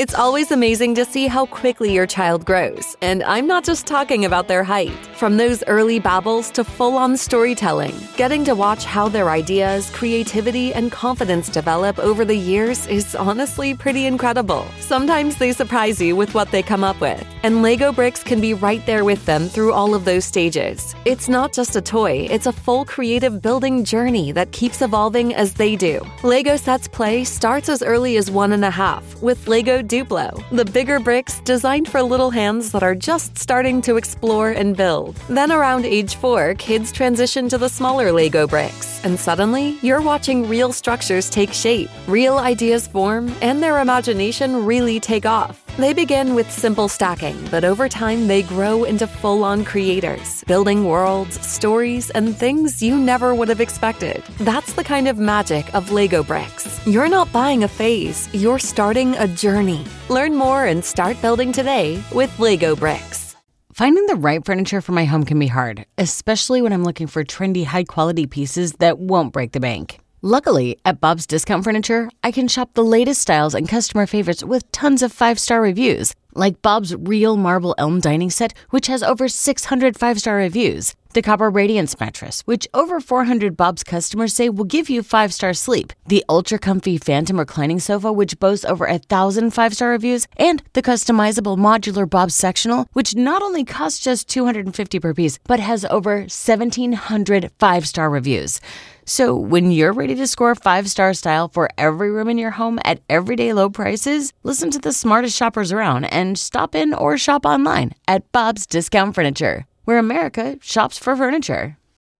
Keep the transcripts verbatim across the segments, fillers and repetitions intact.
It's always amazing to see how quickly your child grows, and I'm not just talking about their height. From those early babbles to full-on storytelling, getting to watch how their ideas, creativity, and confidence develop over the years is honestly pretty incredible. Sometimes they surprise you with what they come up with, and Lego Bricks can be right there with them through all of those stages. It's not just a toy, it's a full creative building journey that keeps evolving as they do. Lego Sets Play starts as early as one and a half with Lego Duplo, the bigger bricks designed for little hands that are just starting to explore and build. Then around age four, kids transition to the smaller Lego bricks, and suddenly you're watching real structures take shape, real ideas form, and their imagination really take off. They begin with simple stacking, but over time they grow into full-on creators, building worlds, stories, and things you never would have expected. That's the kind of magic of Lego Bricks. You're not buying a phase, you're starting a journey. Learn more and start building today with Lego Bricks. Finding the right furniture for my home can be hard, especially when I'm looking for trendy, high-quality pieces that won't break the bank. Luckily, at Bob's Discount Furniture, I can shop the latest styles and customer favorites with tons of five-star reviews, like Bob's Real Marble Elm Dining Set, which has over six hundred five-star reviews, the Copper Radiance Mattress, which over four hundred Bob's customers say will give you five-star sleep, the Ultra Comfy Phantom Reclining Sofa, which boasts over one thousand five-star reviews, and the customizable modular Bob's Sectional, which not only costs just two hundred fifty dollars per piece, but has over seventeen hundred five-star reviews. So when you're ready to score five-star style for every room in your home at everyday low prices, listen to the smartest shoppers around and stop in or shop online at Bob's Discount Furniture, where America shops for furniture.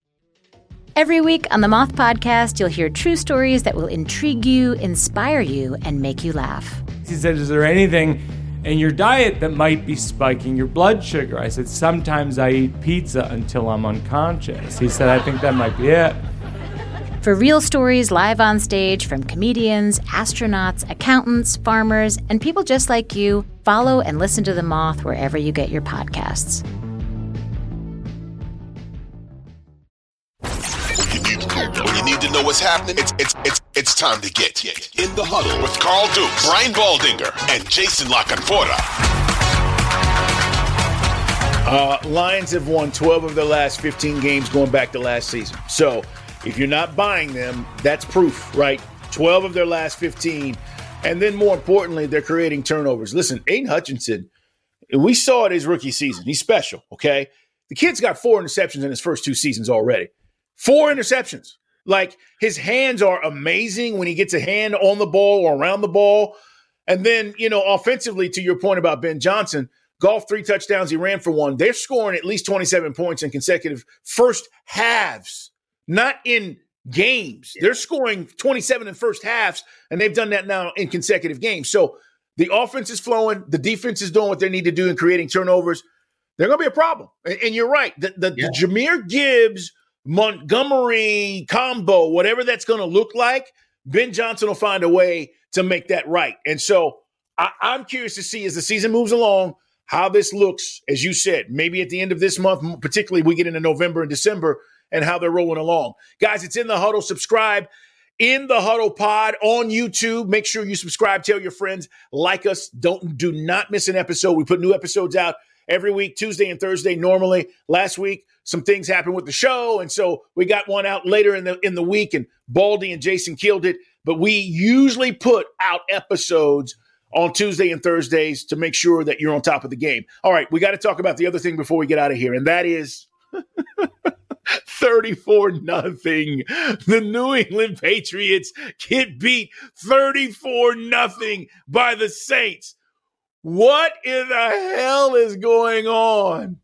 Every week on the Moth Podcast, you'll hear true stories that will intrigue you, inspire you, and make you laugh. He said, is there anything in your diet that might be spiking your blood sugar? I said, sometimes I eat pizza until I'm unconscious. He said, I think that might be it. For real stories live on stage from comedians, astronauts, accountants, farmers, and people just like you, follow and listen to The Moth wherever you get your podcasts. When you need to know what's happening, it's it's it's it's time to get in the huddle with Carl Dukes, Brian Baldinger, and Jason La Canfora. Uh, Lions have won twelve of their last fifteen games going back to last season. So if you're not buying them, that's proof, right? twelve of their last fifteen. And then more importantly, they're creating turnovers. Listen, Aiden Hutchinson, we saw it his rookie season. He's special, okay? The kid's got four interceptions in his first two seasons already. Four interceptions. Like, his hands are amazing when he gets a hand on the ball or around the ball. And then, you know, offensively, to your point about Ben Johnson, golf three touchdowns, he ran for one. They're scoring at least twenty-seven points in consecutive first halves, not in games. They're scoring twenty-seven in first halves, and they've done that now in consecutive games. So the offense is flowing. The defense is doing what they need to do in creating turnovers. They're going to be a problem. And, and you're right. The, the, yeah. the Jahmyr Gibbs, Montgomery combo, whatever that's going to look like, Ben Johnson will find a way to make that right. And so I, I'm curious to see as the season moves along how this looks, as you said, maybe at the end of this month, particularly we get into November and December, and how they're rolling along. Guys, it's In the Huddle. Subscribe In the Huddle Pod on YouTube. Make sure you subscribe. Tell your friends. Like us. Don't do not miss an episode. We put new episodes out every week, Tuesday and Thursday normally. Last week, some things happened with the show, and so we got one out later in the in the week, and Baldy and Jason killed it. But we usually put out episodes on Tuesday and Thursdays to make sure that you're on top of the game. All right, we got to talk about the other thing before we get out of here, and that is thirty-four nothing. The New England Patriots get beat thirty-four nothing by the Saints. What in the hell is going on?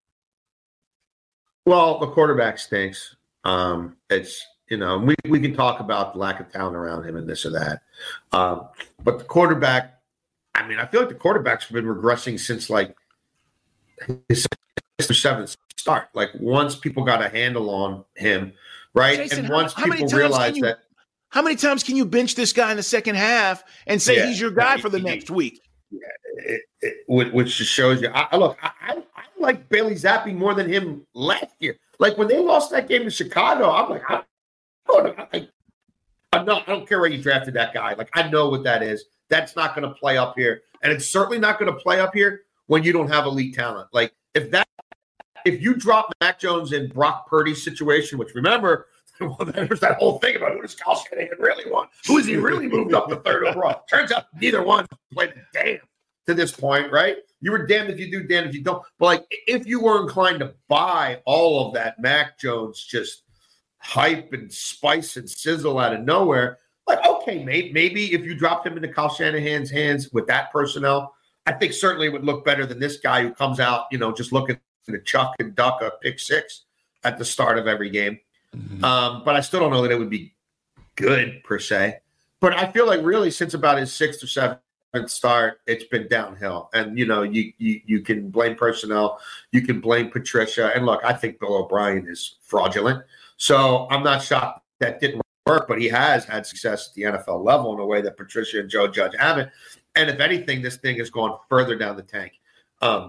Well, the quarterback stinks. Um, it's, you know, we, we can talk about the lack of talent around him and this or that. Um, but the quarterback, I mean, I feel like the quarterback's been regressing since like his sixth or seventh start. Like once people got a handle on him, right? Jason, and once how, how people realized you, that. How many times can you bench this guy in the second half and say yeah, he's your guy yeah, for the he, next week? Yeah, it, it, which just shows you. I, look, I, I, I like Bailey Zappi more than him last year. Like when they lost that game to Chicago, I'm like, I, I, I, I'm not, I don't care where you drafted that guy. Like I know what that is. that's not going to play up here. And it's certainly not going to play up here when you don't have elite talent. Like if that, if you drop Mac Jones in Brock Purdy's situation, which remember, well, there's that whole thing about who does Kyle Shanahan really want? Who has he really moved up to third overall? Turns out neither one played a damn to this point, right? You were damned if you do, damned if you don't. But like, if you were inclined to buy all of that Mac Jones just hype and spice and sizzle out of nowhere, like, okay, maybe, maybe if you dropped him into Kyle Shanahan's hands with that personnel, I think certainly it would look better than this guy who comes out, you know, just looking to chuck and duck a pick six at the start of every game. Mm-hmm. Um, but I still don't know that it would be good per se. But I feel like really since about his sixth or seventh start, it's been downhill. And, you know, you, you you can blame personnel. You can blame Patricia. And look, I think Bill O'Brien is fraudulent. So I'm not shocked that didn't work, but he has had success at the N F L level in a way that Patricia and Joe Judge haven't. And if anything, this thing has gone further down the tank. Um,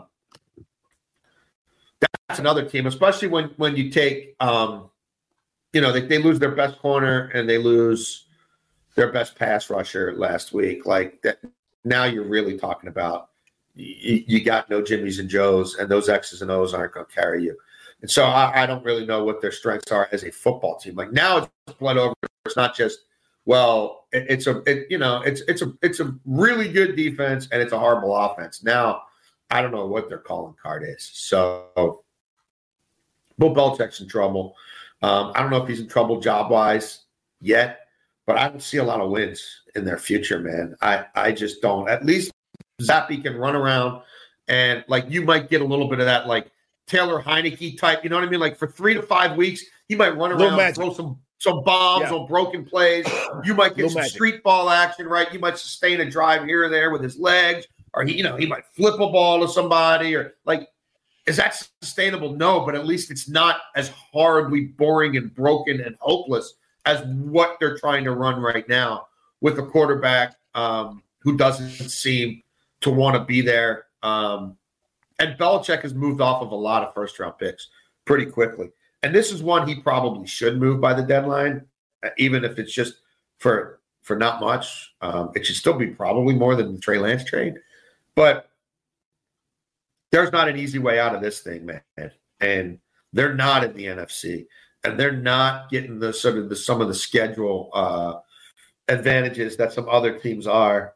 that's another team, especially when when you take, um, you know, they, they lose their best corner and they lose their best pass rusher last week. Like that. Now you're really talking about you, you got no Jimmys and Joes, and those X's and O's aren't going to carry you. And so I, I don't really know what their strengths are as a football team. Like now it's blood over. It's not just well, it, it's a it, you know it's it's a it's a really good defense and it's a horrible offense. Now I don't know what their calling card is. So Bill Belichick's in trouble. Um, I don't know if he's in trouble job wise yet. But I don't see a lot of wins in their future, man. I, I just don't. At least Zappe can run around and, like, you might get a little bit of that, like, Taylor Heineke type. You know what I mean? Like, for three to five weeks, he might run around and throw some, some bombs yeah. on broken plays. You might get some magic. Street ball action, right? You might sustain a drive here or there with his legs. Or, he, you know, he might flip a ball to somebody. Or, like, is that sustainable? No, but at least it's not as horribly boring and broken and hopeless as what they're trying to run right now with a quarterback um, who doesn't seem to want to be there. Um, and Belichick has moved off of a lot of first-round picks pretty quickly. And this is one he probably should move by the deadline, even if it's just for for not much. Um, it should still be probably more than the Trey Lance trade. But there's not an easy way out of this thing, man. And they're not in the N F C. And they're not getting the sort of the some of the schedule uh, advantages that some other teams are.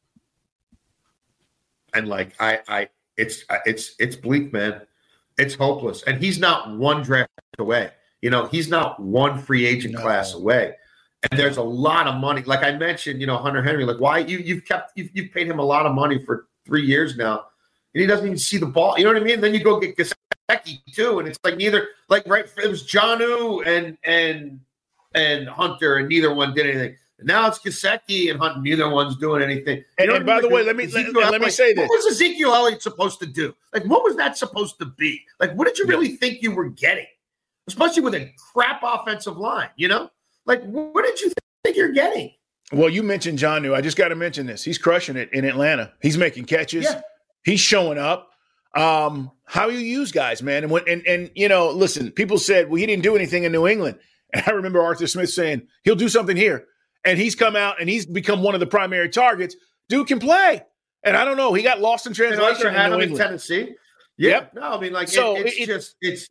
And like I, I, it's it's it's bleak, man. It's hopeless. And he's not one draft away. You know, he's not one free agent no. class away. And there's a lot of money. Like I mentioned, you know, Hunter Henry. Like why you you've kept you've, you've paid him a lot of money for three years now, and he doesn't even see the ball. You know what I mean? Then you go get Gesicki too, and it's like neither like right. It was Jonnu and and and Hunter, and neither one did anything. And now it's Gesicki and Hunter. Neither one's doing anything. And, and by the way, let me let, let, let me say this: what was Ezekiel Elliott supposed to do? Like, what was that supposed to be? Like, what did you really yeah. think you were getting? Especially with a crap offensive line, you know? Like, what did you think you're getting? Well, you mentioned Jonnu. I just got to mention this. He's crushing it in Atlanta. He's making catches. Yeah. He's showing up. Um, how you use guys, man. And, when, and, and, you know, listen, people said, well, he didn't do anything in New England. And I remember Arthur Smith saying, he'll do something here. And he's come out and he's become one of the primary targets. Dude can play. And I don't know. He got lost in translation in, New in Tennessee. Yeah. Yep. No, I mean, like, so it, it's it, just, it's,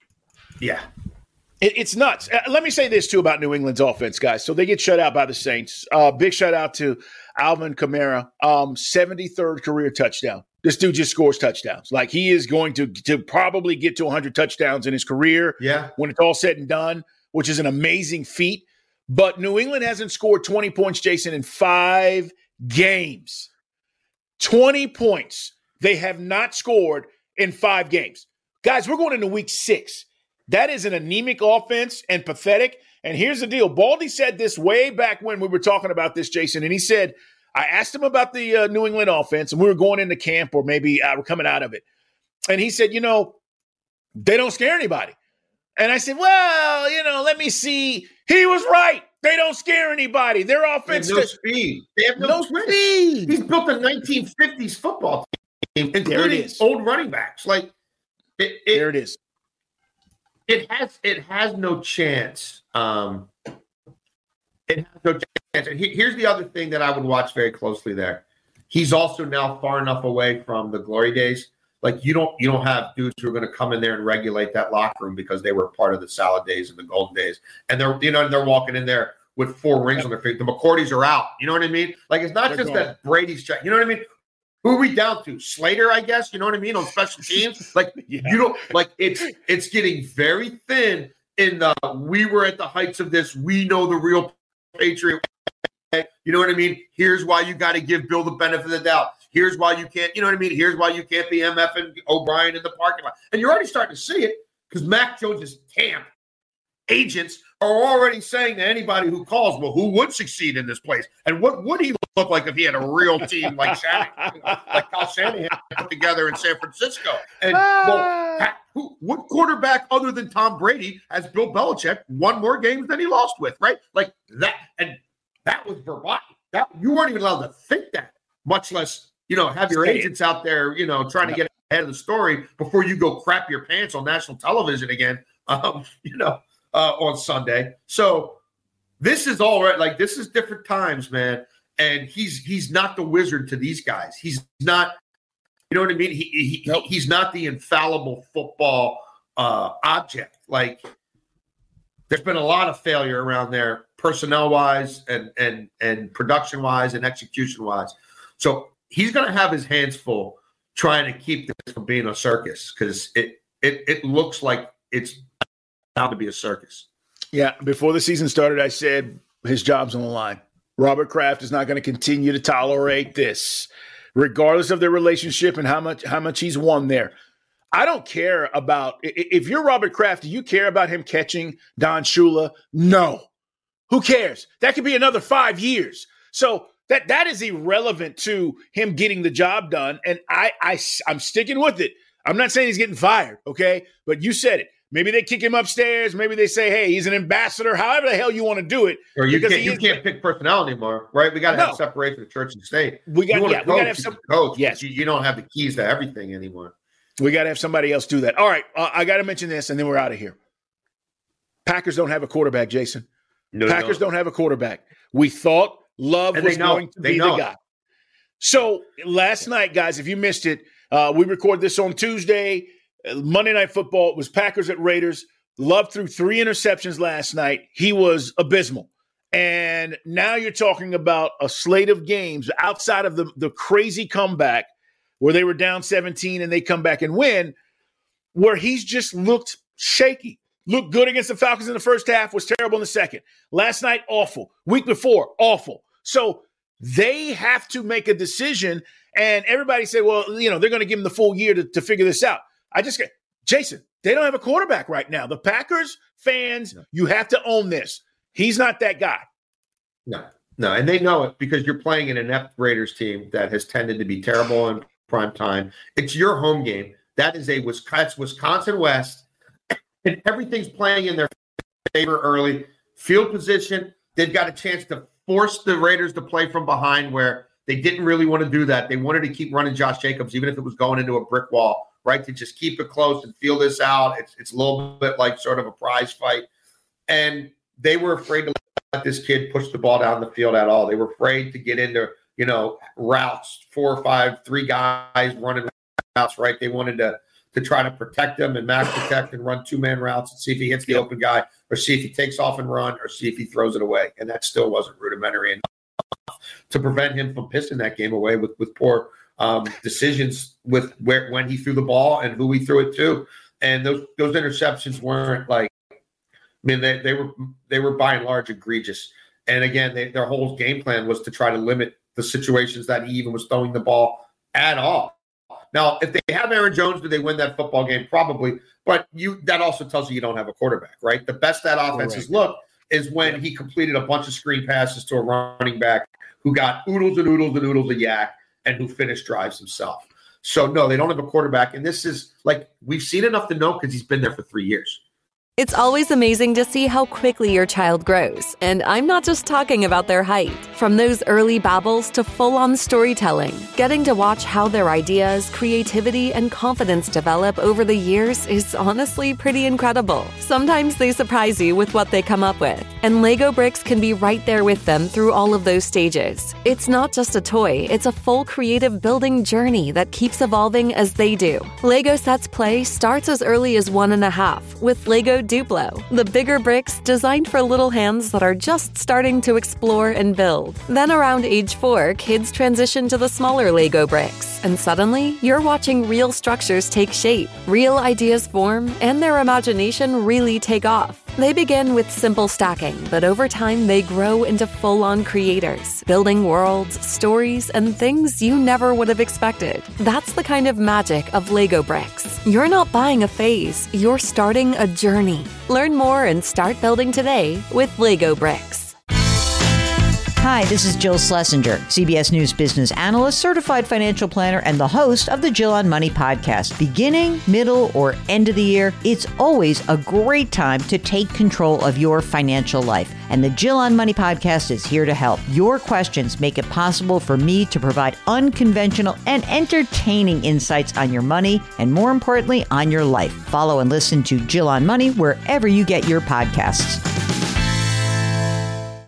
yeah. It, it's nuts. Uh, let me say this, too, about New England's offense, guys. So they get shut out by the Saints. Uh, big shout out to Alvin Kamara, um, seventy-third career touchdown. This dude just scores touchdowns. Like, he is going to, to probably get to one hundred touchdowns in his career yeah. when it's all said and done, which is an amazing feat. But New England hasn't scored twenty points, Jason, in five games. twenty points. They have not scored in five games. Guys, we're going into week six. That is an anemic offense and pathetic. And here's the deal. Baldy said this way back when we were talking about this, Jason. And he said, I asked him about the uh, New England offense, and we were going into camp or maybe uh, we're coming out of it. And he said, you know, they don't scare anybody. And I said, well, you know, let me see. He was right. They don't scare anybody. Their offense. They have no speed. They have no, no speed. He's built a nineteen fifties football team, including old running backs. Like it, it, there it is. It has it has no chance um, It has no chance. And he, here's the other thing that I would watch very closely there. He's also now far enough away from the glory days. Like you don't you don't have dudes who are going to come in there and regulate that locker room because they were part of the salad days and the golden days. And they're you know and they're walking in there with four rings on their feet. The McCourtys are out. You know what I mean? Like it's not they're just going. that Brady's check. You know what I mean? Who are we down to? Slater, I guess. You know what I mean? On special teams. Like yeah. you don't like it's it's getting very thin in the we were at the heights of this. We know the real Patriot. You know what I mean? Here's why you got to give Bill the benefit of the doubt. Here's why you can't, you know what I mean? Here's why you can't be M F and O'Brien in the parking lot. And you're already starting to see it because Mac Jones's camp agents are already saying to anybody who calls, well, who would succeed in this place? And what would he look like if he had a real team like Shanahan, like Kyle Shanahan put together in San Francisco? And well, who, what quarterback other than Tom Brady has Bill Belichick won more games than he lost with, right? Like that. And that was verboten. That you weren't even allowed to think that, much less, you know, have your agents out there, you know, trying to get ahead of the story before you go crap your pants on national television again, um, you know, uh, on Sunday. So this is all right. Like this is different times, man. And he's he's not the wizard to these guys. He's not, you know what I mean? He, he nope. he's not the infallible football uh, object. Like there's been a lot of failure around there, personnel-wise and and and production-wise and execution-wise. So he's going to have his hands full trying to keep this from being a circus because it, it it looks like it's bound to be a circus. Yeah, before the season started, I said his job's on the line. Robert Kraft is not going to continue to tolerate this, regardless of their relationship and how much how much he's won there. I don't care about – if you're Robert Kraft, do you care about him catching Don Shula? No. Who cares? That could be another five years. So that that is irrelevant to him getting the job done, and I, I, I'm sticking with it. I'm not saying he's getting fired, okay? But you said it. Maybe they kick him upstairs. Maybe they say, hey, he's an ambassador, however the hell you want to do it. Or you can't, you can't pick personnel anymore, right? We got to no. have separation of church and state. We got yeah, we got to have some coach. Yes. You, you don't have the keys to everything anymore. We got to have somebody else do that. All right, uh, I got to mention this, and then we're out of here. Packers don't have a quarterback, Jason. No, Packers don't. don't have a quarterback. We thought Love and was going to they be know. the guy. So last night, guys, if you missed it, uh, we record this on Tuesday. Monday Night Football. It was Packers at Raiders. Love threw three interceptions last night. He was abysmal. And now you're talking about a slate of games outside of the, the crazy comeback where they were down seventeen and they come back and win, where he's just looked shaky. Looked good against the Falcons in the first half, was terrible in the second. Last night, awful. Week before, awful. So they have to make a decision, and everybody said, well, you know, they're going to give him the full year to, to figure this out. I just get, Jason, they don't have a quarterback right now. The Packers fans, you have to own this. He's not that guy. No, no, and they know it because you're playing an inept Raiders team that has tended to be terrible in prime time. It's your home game. That is a Wisconsin West. And everything's playing in their favor early. Field position, they've got a chance to force the Raiders to play from behind where they didn't really want to do that. They wanted to keep running Josh Jacobs, even if it was going into a brick wall, right? To just keep it close and feel this out. It's, it's a little bit like sort of a prize fight. And they were afraid to let this kid push the ball down the field at all. They were afraid to get into, you know, routes, four or five, three guys running routes, right? They wanted to to try to protect him and max protect and run two-man routes and see if he hits the open guy or see if he takes off and run or see if he throws it away. And that still wasn't rudimentary enough to prevent him from pissing that game away with, with poor um, decisions with where when he threw the ball and who he threw it to. And those those interceptions weren't like – I mean, they, they were they were by and large egregious. And, again, they, their whole game plan was to try to limit the situations that he even was throwing the ball at all. Now, if they have Aaron Jones, do they win that football game? Probably. But you that also tells you you don't have a quarterback, right? The best that offense has looked is when yeah. he completed a bunch of screen passes to a running back who got oodles and oodles and oodles of yak and who finished drives himself. So, no, they don't have a quarterback. And this is, like, we've seen enough to know because he's been there for three years. It's always amazing to see how quickly your child grows. And I'm not just talking about their height. From those early babbles to full-on storytelling, getting to watch how their ideas, creativity, and confidence develop over the years is honestly pretty incredible. Sometimes they surprise you with what they come up with. And Lego bricks can be right there with them through all of those stages. It's not just a toy, it's a full creative building journey that keeps evolving as they do. Lego Sets Play starts as early as one and a half with Lego Duplo, the bigger bricks designed for little hands that are just starting to explore and build. Then around age four, kids transition to the smaller Lego bricks, and suddenly you're watching real structures take shape, real ideas form, and their imagination really take off. They begin with simple stacking, but over time they grow into full-on creators, building worlds, stories, and things you never would have expected. That's the kind of magic of Lego bricks. You're not buying a phase, you're starting a journey. Learn more and start building today with Lego bricks. Hi, this is Jill Schlesinger, C B S News business analyst, certified financial planner, and the host of the Jill on Money podcast. Beginning, middle, or end of the year, it's always a great time to take control of your financial life. And the Jill on Money podcast is here to help. Your questions make it possible for me to provide unconventional and entertaining insights on your money, and more importantly, on your life. Follow and listen to Jill on Money wherever you get your podcasts.